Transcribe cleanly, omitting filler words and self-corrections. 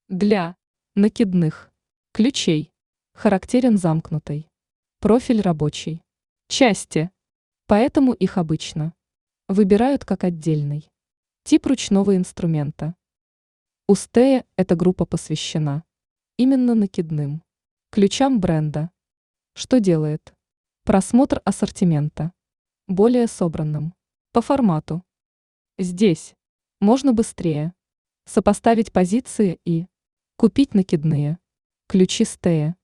Для накидных ключей характерен замкнутый профиль рабочий. Части, поэтому их обычно выбирают как отдельный тип ручного инструмента. У Стея эта группа посвящена именно накидным ключам бренда, что делает просмотр ассортимента более собранным по формату. Здесь можно быстрее сопоставить позиции и купить накидные ключи Стея.